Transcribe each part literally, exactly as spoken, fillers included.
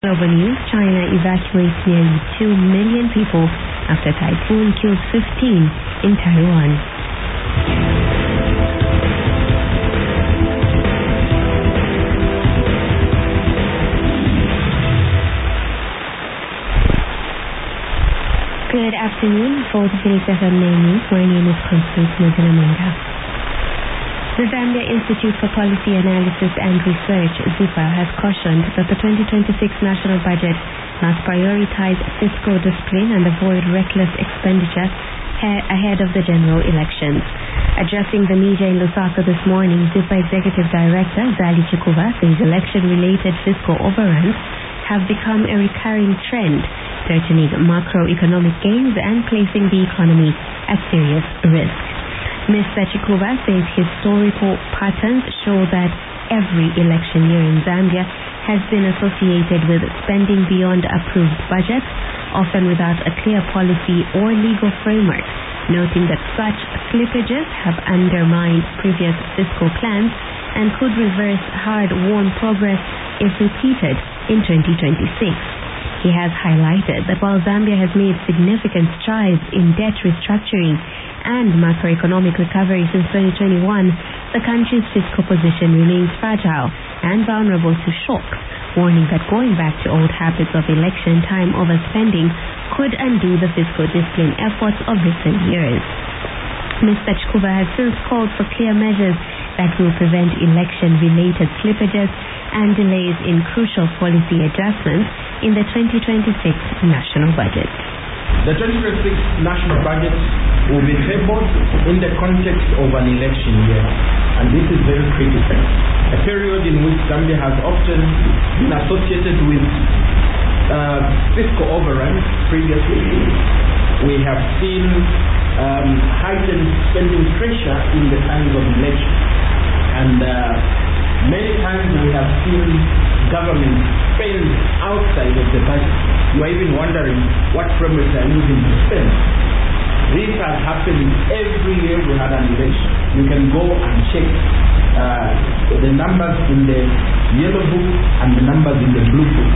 Global news, China evacuates nearly two million people after typhoon kills fifteen in Taiwan. Good afternoon. For the Phoenix F M nine News, my name is Constance Mudanamunga. The Zambia Institute for Policy Analysis and Research, ZIPA, has cautioned that the twenty twenty-six national budget must prioritize fiscal discipline and avoid reckless expenditure ahead of the general elections. Addressing the media in Lusaka this morning, ZIPA Executive Director Zali Chikuba says election-related fiscal overruns have become a recurring trend, threatening macroeconomic gains and placing the economy at serious risk. Mister Chikuba says historical patterns show that every election year in Zambia has been associated with spending beyond approved budgets, often without a clear policy or legal framework, noting that such slippages have undermined previous fiscal plans and could reverse hard-won progress if repeated in twenty twenty-six. He has highlighted that while Zambia has made significant strides in debt restructuring and macroeconomic recovery since twenty twenty-one, the country's fiscal position remains fragile and vulnerable to shocks, warning that going back to old habits of election time overspending could undo the fiscal discipline efforts of recent years. Mister Chikuba has since called for clear measures that will prevent election-related slippages and delays in crucial policy adjustments in the twenty twenty-six national budget. The twenty twenty-six national budget will be tabled in the context of an election year, and this is very critical. A period in which Zambia has often been associated with uh, fiscal overruns previously. We have seen um, heightened spending pressure in the times of election, and uh, many times we have seen government spend outside of the budget. You are even wondering what framework they are using to spend. This has happened every year we had an election. You can go and check uh, the numbers in the yellow book and the numbers in the blue book.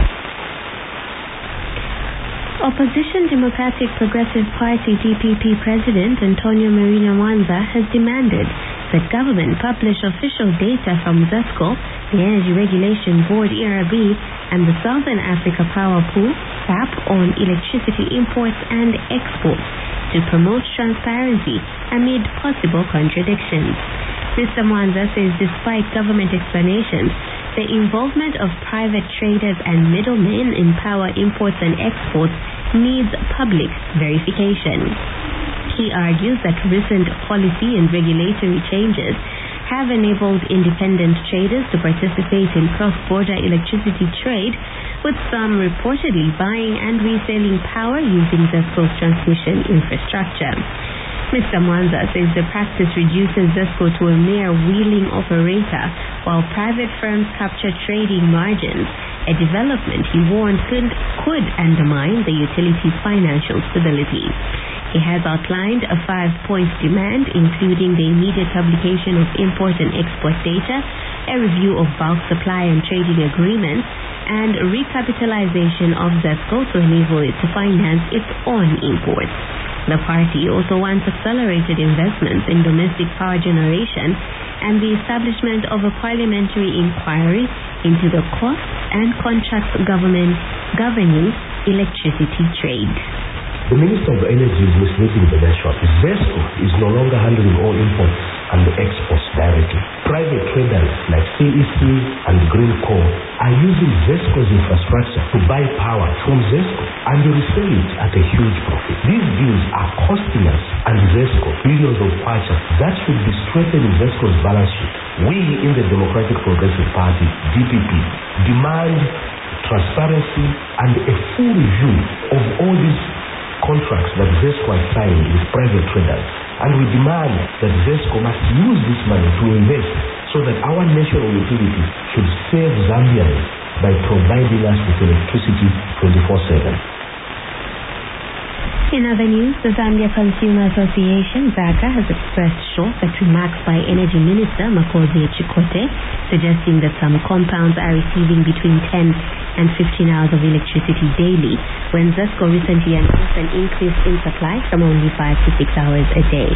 Opposition Democratic Progressive Party D P P President Antonio Marina Mwanza has demanded that government publish official data from ZESCO, the Energy Regulation Board E R B, and the Southern Africa Power Pool S A P on electricity imports and exports to promote transparency amid possible contradictions. Mister Mwanza says despite government explanations, the involvement of private traders and middlemen in power imports and exports needs public verification. He argues that recent policy and regulatory changes have enabled independent traders to participate in cross-border electricity trade, with some reportedly buying and reselling power using ZESCO's transmission infrastructure. Mister Mwanza says the practice reduces ZESCO to a mere wheeling operator, while private firms capture trading margins, a development he warned could, could undermine the utility's financial stability. He has outlined a five-point demand, including the immediate publication of import and export data, a review of bulk supply and trading agreements, and recapitalization of ZESCO to enable it to finance its own imports. The party also wants accelerated investments in domestic power generation and the establishment of a parliamentary inquiry into the costs and contracts government governing electricity trade. The Minister of Energy is misleading the nation. ZESCO is no longer handling all imports and exports directly. Private traders like C E C and Greenco are using ZESCO's infrastructure to buy power from ZESCO and resell it at a huge profit. These deals are costing us and ZESCO billions of kwacha that should be strengthening ZESCO's balance sheet. We in the Democratic Progressive Party, D P P, demand transparency and a full review of all these contracts that ZESCO has signed with private traders, and we demand that ZESCO must use this money to invest so that our national utilities should save Zambians by providing us with electricity twenty-four seven. In other news, the Zambia Consumer Association, ZACA, has expressed shock at remarks by Energy Minister Makosi Chikote, suggesting that some compounds are receiving between ten and fifteen hours of electricity daily, when ZESCO recently announced an increase in supply from only five to six hours a day.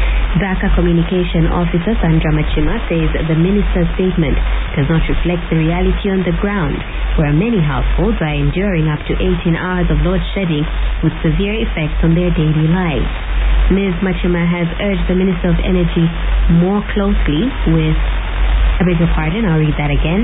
ZACA Communication Officer Sandra Machima says the minister's statement does not reflect the reality on the ground, where many households are enduring up to eighteen hours of load shedding with severe effects on their daily lives. Miz Machima has urged the Minister of Energy more closely with, I beg your pardon, I'll read that again.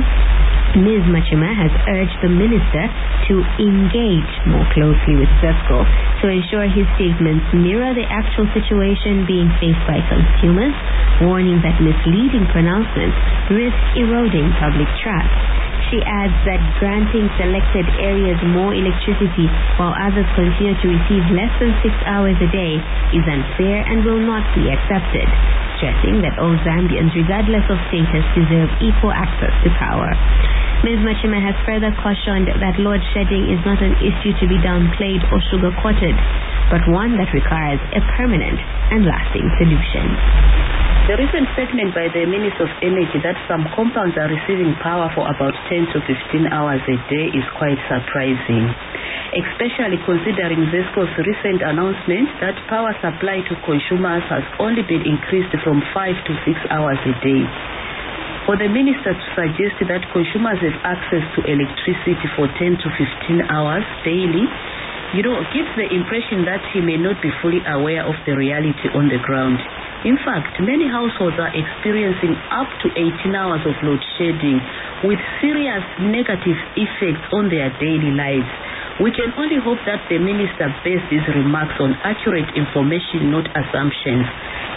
Miz Machima has urged the minister to engage more closely with ZESCO to ensure his statements mirror the actual situation being faced by consumers, warning that misleading pronouncements risk eroding public trust. She adds that granting selected areas more electricity while others continue to receive less than six hours a day is unfair and will not be accepted, stressing that all Zambians, regardless of status, deserve equal access to power. Miz Machima has further cautioned that load shedding is not an issue to be downplayed or sugar-coated, but one that requires a permanent and lasting solution. The recent statement by the Minister of Energy that some compounds are receiving power for about ten to fifteen hours a day is quite surprising, especially considering ZESCO's recent announcement that power supply to consumers has only been increased from five to six hours a day. For the minister to suggest that consumers have access to electricity for ten to fifteen hours daily, you know, gives the impression that he may not be fully aware of the reality on the ground. In fact, many households are experiencing up to eighteen hours of load shedding with serious negative effects on their daily lives. We can only hope that the minister based his remarks on accurate information, not assumptions.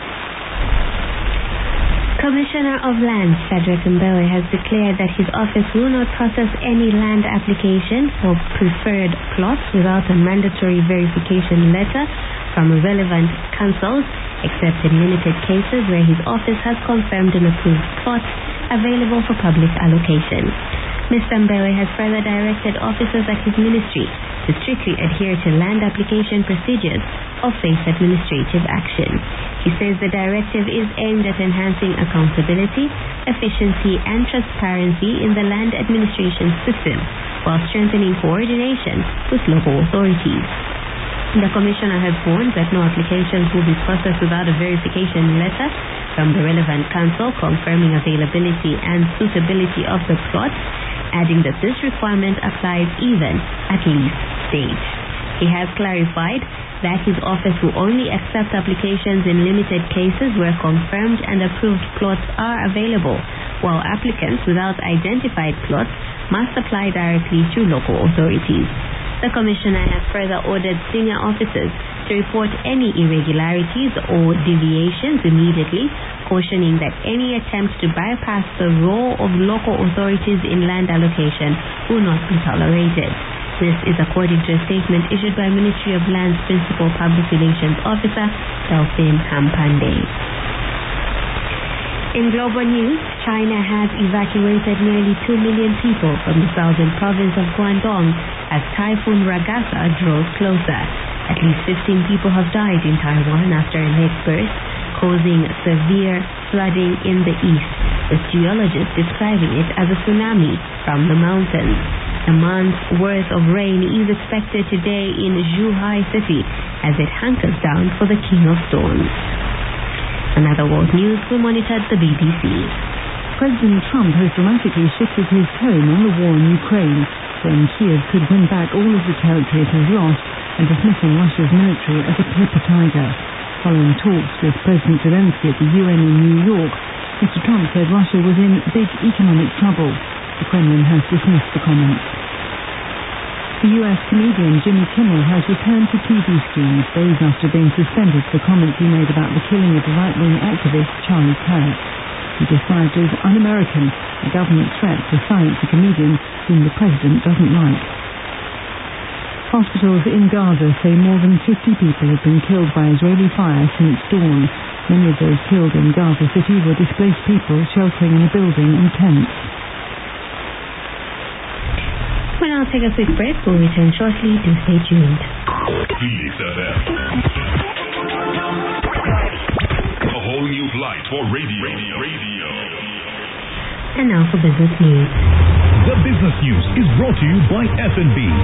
Commissioner of Lands Shadrack Mbewe has declared that his office will not process any land application for preferred plots without a mandatory verification letter from relevant councils, except in limited cases where his office has confirmed an approved plot available for public allocation. Mister Mbewe has further directed officers at his ministry to strictly adhere to land application procedures or face administrative action. He says the directive is aimed at enhancing accountability, efficiency, and transparency in the land administration system while strengthening coordination with local authorities. The Commissioner has warned that no applications will be processed without a verification letter from the relevant council confirming availability and suitability of the plot, adding that this requirement applies even at lease stage. He has clarified that his office will only accept applications in limited cases where confirmed and approved plots are available, while applicants without identified plots must apply directly through local authorities. The Commissioner has further ordered senior officers to report any irregularities or deviations immediately, cautioning that any attempt to bypass the role of local authorities in land allocation will not be tolerated. This is according to a statement issued by Ministry of Lands Principal Public Relations Officer Delphine Hampande. In global news, China has evacuated nearly two million people from the southern province of Guangdong as Typhoon Ragasa draws closer. At least fifteen people have died in Taiwan after a lake burst, causing severe flooding in the east, with geologists describing it as a tsunami from the mountains. A month's worth of rain is expected today in Zhuhai City as it hunkers down for the King of Storms. Another world news, we monitored the B B C. President Trump has dramatically shifted his tone on the war in Ukraine, saying Kiev could win back all of the territory it has lost and dismissing Russia's military as a paper tiger. Following talks with President Zelensky at the U N in New York, Mister Trump said Russia was in big economic trouble. The Kremlin has dismissed the comments. The U S comedian Jimmy Kimmel has returned to T V screens days after being suspended for comments he made about the killing of right-wing activist Charlie Kirk. He described as un-American, a government threat to silence the comedian whom the president doesn't like. Hospitals in Gaza say more than fifty people have been killed by Israeli fire since dawn. Many of those killed in Gaza City were displaced people sheltering in a building in tents. We'll now take a quick break. We'll return shortly. Do stay tuned. Phoenix F M. A whole new flight for radio. Radio. Radio. And now for business news. The business news is brought to you by F N B.